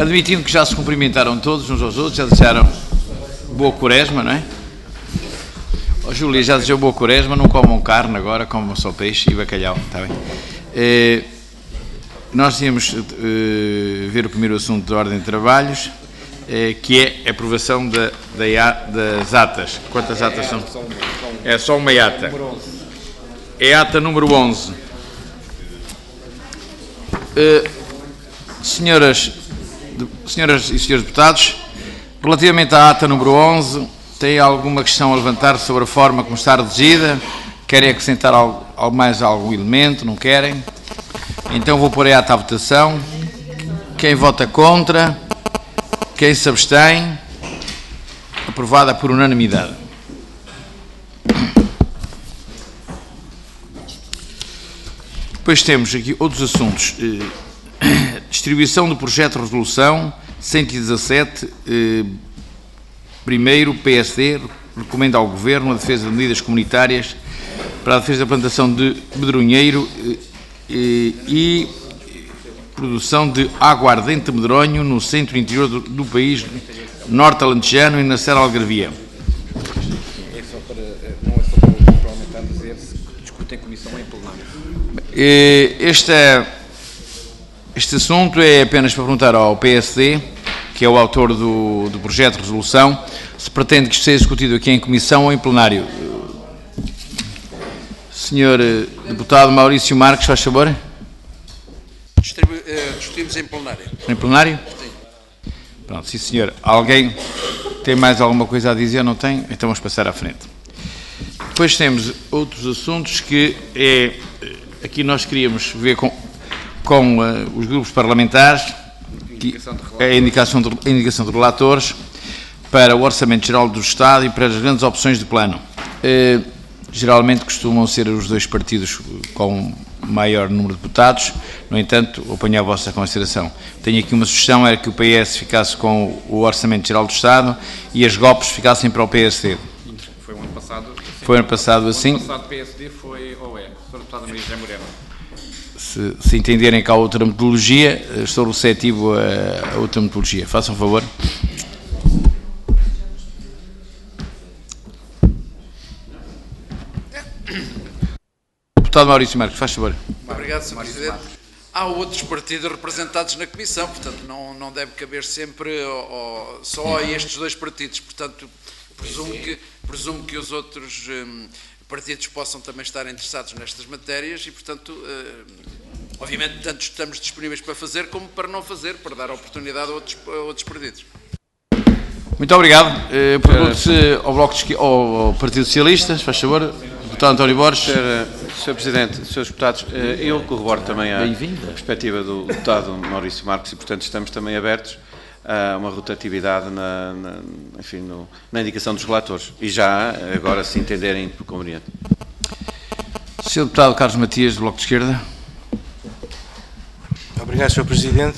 Admitindo que já se cumprimentaram todos uns aos outros, já desejaram boa quaresma, não é? Oh, Júlia, já desejou boa quaresma, não comam carne agora, comam só peixe e bacalhau, está bem? Nós íamos ver o primeiro assunto da ordem de trabalhos, que é a aprovação das atas. Quantas atas são? É só uma ata. É a ata número 11. Senhoras e senhores deputados, relativamente à ata número 11, tem alguma questão a levantar sobre a forma como está redigida? Querem acrescentar mais algum elemento? Não querem? Então vou pôr a ata à votação. Quem vota contra? Quem se abstém? Aprovada por unanimidade. Depois temos aqui outros assuntos. Distribuição do projeto de resolução 117, primeiro, PSD, recomenda ao Governo a defesa de medidas comunitárias para a defesa da plantação de medronheiro e produção de aguardente de medronho no centro interior do país, norte alentejano e na Serra Algarvia. Não é só para o parlamentar dizer se discute em comissão ou em plenário. Este assunto é apenas para perguntar ao PSD, que é o autor do projeto de resolução, se pretende que isto seja discutido aqui em comissão ou em plenário. Senhor deputado Maurício Marques, faz favor. Discutimos em plenário. Em plenário? Sim. Pronto, sim senhor. Alguém tem mais alguma coisa a dizer? Não tem? Então vamos passar à frente. Depois temos outros assuntos que aqui nós queríamos ver com os grupos parlamentares, a indicação de relatores para o Orçamento Geral do Estado e para as grandes opções de plano. Geralmente costumam ser os dois partidos com maior número de deputados, no entanto, apanho a vossa consideração. Tenho aqui uma sugestão, era que o PS ficasse com o Orçamento Geral do Estado e as GOPs ficassem para o PSD. Foi o ano passado. Foi o ano passado assim. O ano passado PSD foi ou é? Sr. Deputada Maria José Moreno. Se entenderem que há outra metodologia, estou receptivo a outra metodologia. Façam favor. Deputado Maurício Marques, faz favor. Obrigado, Sr. Presidente. Há outros partidos representados na Comissão, portanto não deve caber sempre só a estes dois partidos. Portanto, presumo que os outros partidos possam também estar interessados nestas matérias e, portanto, obviamente, tanto estamos disponíveis para fazer como para não fazer, para dar oportunidade a outros partidos. Muito obrigado. Pergunto-se ao Partido Socialista, faz favor. Deputado António Borges. Sr. Presidente, Srs. Deputados, eu corroboro também a perspectiva do deputado Maurício Marques e, portanto, estamos também abertos a uma rotatividade na indicação dos relatores e já agora se entenderem por conveniente. Sr. Deputado Carlos Matias, do Bloco de Esquerda. Obrigado, Sr. Presidente.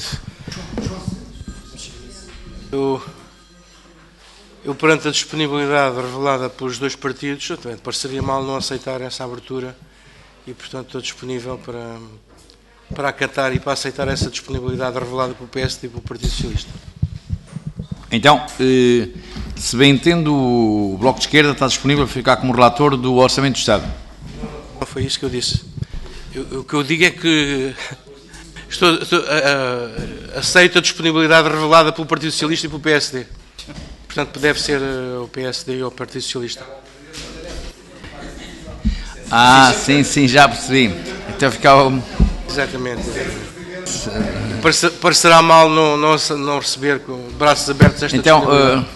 Eu, perante a disponibilidade revelada pelos dois partidos, também pareceria mal não aceitar essa abertura e, portanto, estou disponível para acatar e para aceitar essa disponibilidade revelada pelo PSD e pelo Partido Socialista. Então, se bem entendo, o Bloco de Esquerda está disponível para ficar como relator do Orçamento do Estado. Não foi isso que eu disse. O que eu digo é que aceito a disponibilidade revelada pelo Partido Socialista e pelo PSD. Portanto, deve ser o PSD ou o Partido Socialista. Sim, já percebi. Então ficava... Exatamente. Parecerá mal não receber com braços abertos esta disponibilidade.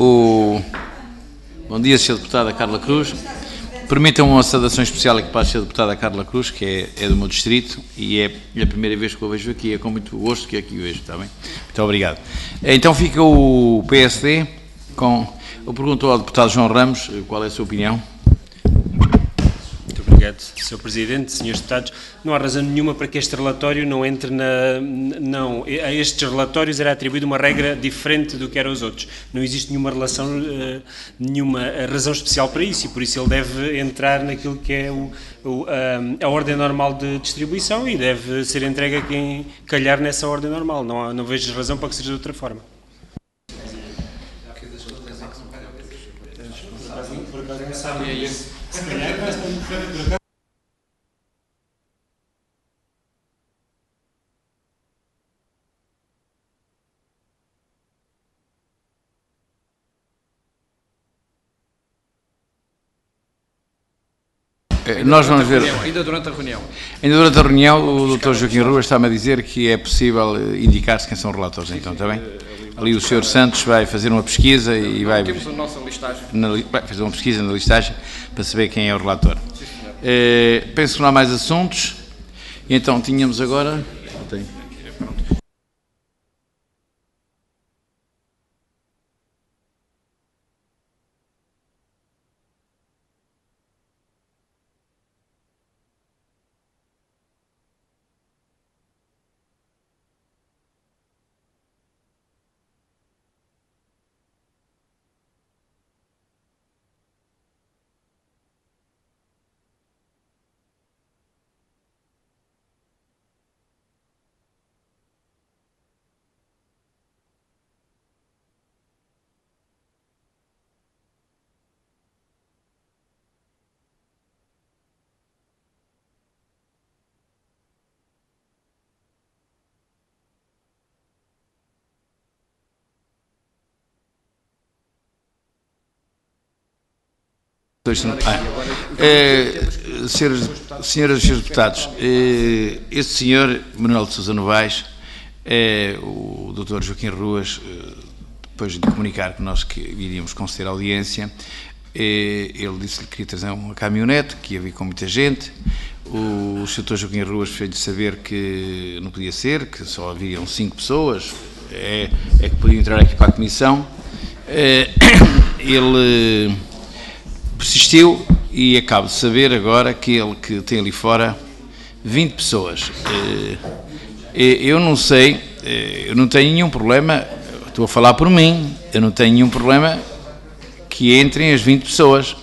Bom dia, Sra. Deputada Carla Cruz. Permitam uma saudação especial aqui para a Sra. Deputada Carla Cruz, que é do meu distrito, e é a primeira vez que eu vejo aqui, é com muito gosto que aqui vejo, está bem? Muito obrigado. Então fica o PSD com... Eu pergunto ao deputado João Ramos qual é a sua opinião. Muito obrigado. Obrigado, Sr. Presidente, Srs. Deputados. Não há razão nenhuma para que este relatório não entre na... Não, a estes relatórios era atribuída uma regra diferente do que eram os outros. Não existe nenhuma relação, nenhuma razão especial para isso, e por isso ele deve entrar naquilo que é a ordem normal de distribuição e deve ser entregue a quem calhar nessa ordem normal. Não vejo razão para que seja de outra forma. Nós vamos ver. Ainda durante a reunião. Ainda durante a reunião, o Dr. Joaquim Ruas está-me a dizer que é possível indicar-se quem são os relatores, então, está bem? Ali o Sr. Santos vai fazer uma pesquisa e vai... Temos a nossa listagem. Vai fazer uma pesquisa na listagem para saber quem é o relator. Penso que não há mais assuntos. E então, tínhamos agora... Senhoras e senhores deputados, este senhor, Manuel de Sousa Novaes, o Dr. Joaquim Ruas, depois de comunicar que nós iríamos conceder audiência, ele disse-lhe que queria trazer uma caminhonete, que ia vir com muita gente. O Dr. Joaquim Ruas fez-lhe saber que não podia ser, que só haviam 5 pessoas, que podiam entrar aqui para a comissão. Ele persistiu e acabo de saber agora que ele que tem ali fora 20 pessoas. Eu não sei, eu não tenho nenhum problema, estou a falar por mim, eu não tenho nenhum problema que entrem as 20 pessoas.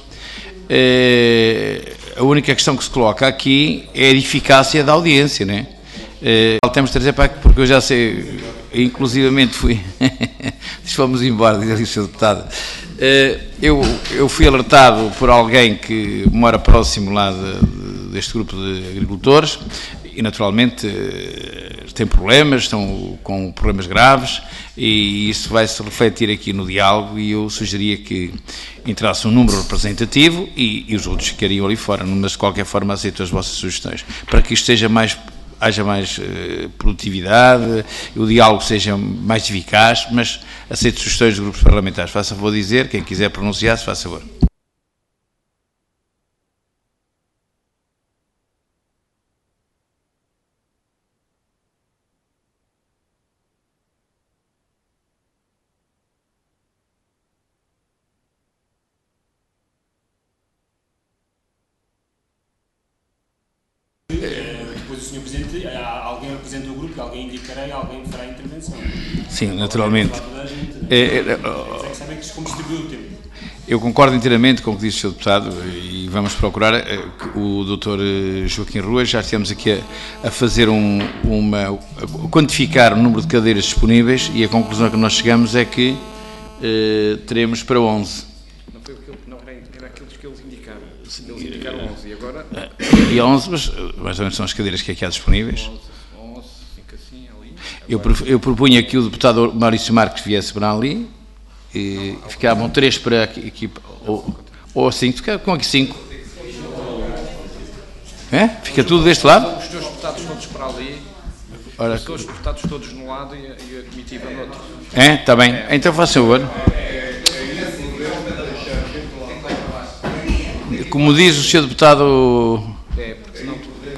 A única questão que se coloca aqui é a eficácia da audiência, né? Temos de trazer para aqui, porque eu já sei, inclusivamente fui, fomos embora, diz ali o Sr. Deputado. Eu fui alertado por alguém que mora próximo lá deste grupo de agricultores e naturalmente tem problemas, estão com problemas graves e isso vai se refletir aqui no diálogo e eu sugeria que entrasse um número representativo e os outros ficariam ali fora, mas de qualquer forma aceito as vossas sugestões, para que isto haja mais produtividade, o diálogo seja mais eficaz, mas aceito sugestões dos grupos parlamentares. Faça favor dizer, quem quiser pronunciar-se, faça favor. Depois o Sr. Presidente, alguém representa o grupo, alguém indicará, alguém fará a intervenção. Sim, naturalmente. Sabem que como distribui o tempo. Eu concordo inteiramente com o que disse o Sr. Deputado e vamos procurar o Dr. Joaquim Ruas, já estamos aqui a fazer a quantificar o número de cadeiras disponíveis e a conclusão a que nós chegamos é que teremos para 11. Não foi era aqueles que eles indicaram. Eles indicaram 11 e agora... E 11, mas mais ou menos são as cadeiras que aqui há disponíveis. 11, fica assim ali. Eu propunha que o deputado Maurício Marques viesse para ali e ficavam 3 para aqui ou 5, fica com aqui 5. Fica tudo deste lado? Os teus deputados todos para ali, os teus deputados todos no lado e a comitiva no outro. Está bem, então faça favor. Como diz o Sr. Deputado... Porque senão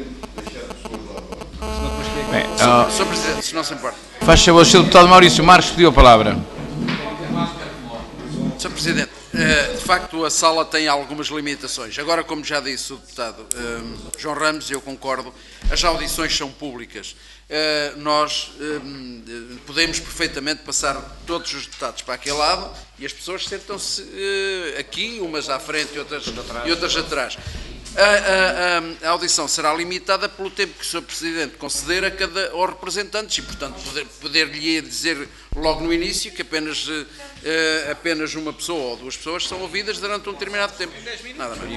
Sr. Presidente, se não se importa. Faz favor, o Sr. Deputado Maurício Marques pediu a palavra. Sr. Presidente, De facto, a sala tem algumas limitações. Agora, como já disse o deputado João Ramos, eu concordo, as audições são públicas. Nós podemos perfeitamente passar todos os deputados para aquele lado e as pessoas sentam-se aqui, umas à frente e outras atrás. A audição será limitada pelo tempo que o Sr. Presidente conceder aos representantes e, portanto, poder-lhe dizer logo no início que apenas uma pessoa ou duas pessoas são ouvidas durante um determinado tempo. Nada mais.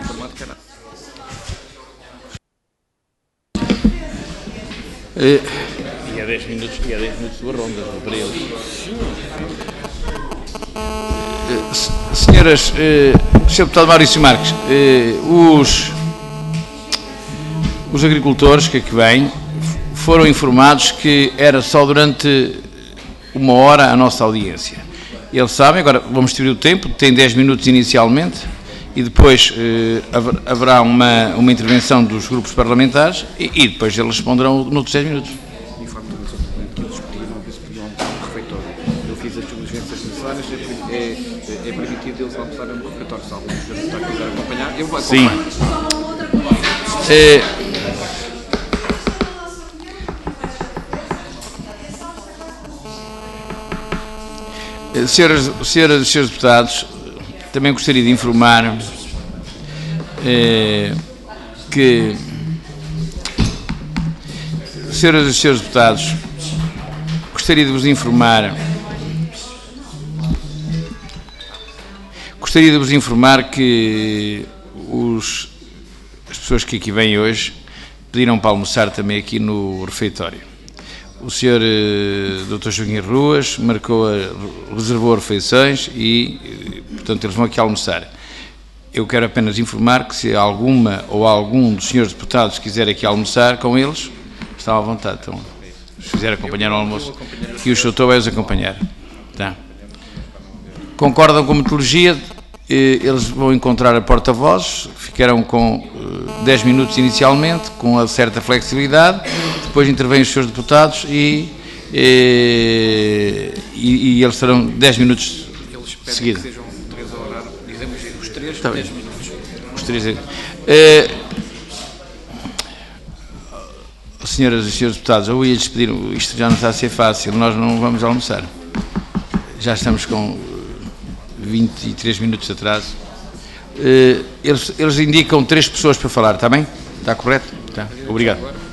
E há 10 minutos de ronda para eles. Senhoras, Sr. Deputado Maurício Marques, os agricultores que aqui vêm foram informados que era só durante 1 hora a nossa audiência. Eles sabem, agora vamos distribuir o tempo, tem 10 minutos inicialmente e depois haverá uma intervenção dos grupos parlamentares e depois eles responderão noutros 10 minutos. Informe também sobre o documento que eles pediram, que eles pediam um refeitório. Eu fiz as diligências necessárias, é permitido eles almoçarem no refeitório. Se algum dos deputados quiser acompanhar, eu vou acompanhar. Sim. Senhoras e senhores deputados, também gostaria de informar que, senhoras e senhores deputados, gostaria de vos informar que as pessoas que aqui vêm hoje pediram para almoçar também aqui no refeitório. O Sr. Dr. Joaquim Ruas reservou refeições e, portanto, eles vão aqui almoçar. Eu quero apenas informar que se alguma ou algum dos senhores deputados quiser aqui almoçar com eles, estão à vontade. Então, se quiser acompanhar o almoço, e o Soutor vai os acompanhar. Tá. Concordam com a metodologia? Eles vão encontrar a porta-vozes, ficarão com 10 minutos inicialmente, com uma certa flexibilidade, depois intervêm os seus deputados e eles terão 10 minutos seguidos. Que sejam 3 horas, dizemos os 3, 10 minutos. Os 3. Senhoras e senhores deputados, eu ia despedir, isto já não está a ser fácil, nós não vamos almoçar. Já estamos com 23 minutos de atraso. Eles indicam 3 pessoas para falar, está bem? Está correto? Tá. Obrigado.